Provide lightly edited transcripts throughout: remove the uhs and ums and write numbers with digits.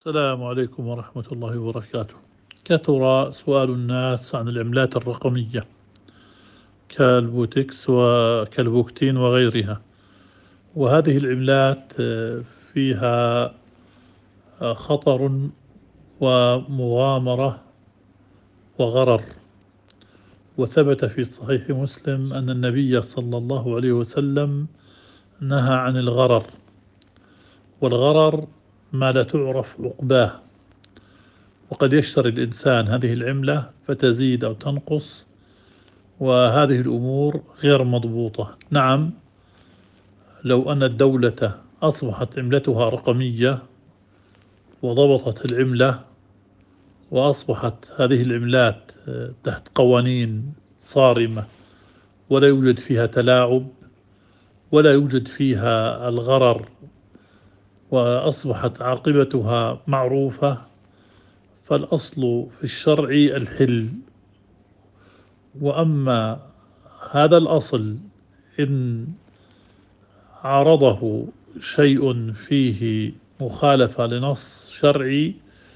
السلام عليكم ورحمة الله وبركاته. كثر سؤال الناس عن العملات الرقمية كالبوتكس وكالبوكتين وغيرها، وهذه العملات فيها خطر ومغامرة وغرر. وثبت في صحيح مسلم أن النبي صلى الله عليه وسلم نهى عن الغرر، والغرر ما لا تعرف عقباه، وقد يشتري الإنسان هذه العملة فتزيد أو تنقص، وهذه الأمور غير مضبوطة. نعم، لو أن الدولة أصبحت عملتها رقمية وضبطت العملة وأصبحت هذه العملات تحت قوانين صارمة ولا يوجد فيها تلاعب ولا يوجد فيها الغرر، وأصبحت عاقبتها معروفة، فالأصل في الشرع الحل. وأما هذا الأصل إن عارضه شيء فيه مخالفة لنص شرعي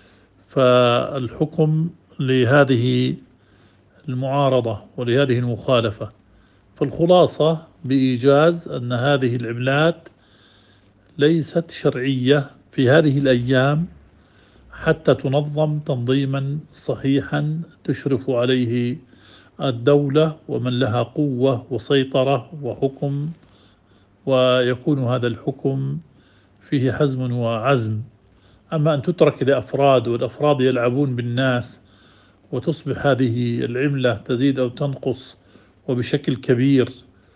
فالحكم لهذه المعارضة ولهذه المخالفة. فالخلاصة بإيجاز أن هذه العملات ليست شرعية في هذه الأيام حتى تنظم تنظيما صحيحا تشرف عليه الدولة ومن لها قوة وسيطرة وحكم، ويكون هذا الحكم فيه حزم وعزم. أما أن تترك لأفراد والأفراد يلعبون بالناس وتصبح هذه العملة تزيد أو تنقص وبشكل كبير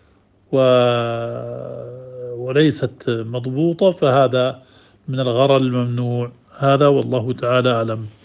وليست مضبوطة، فهذا من الغرر الممنوع. هذا والله تعالى أعلم.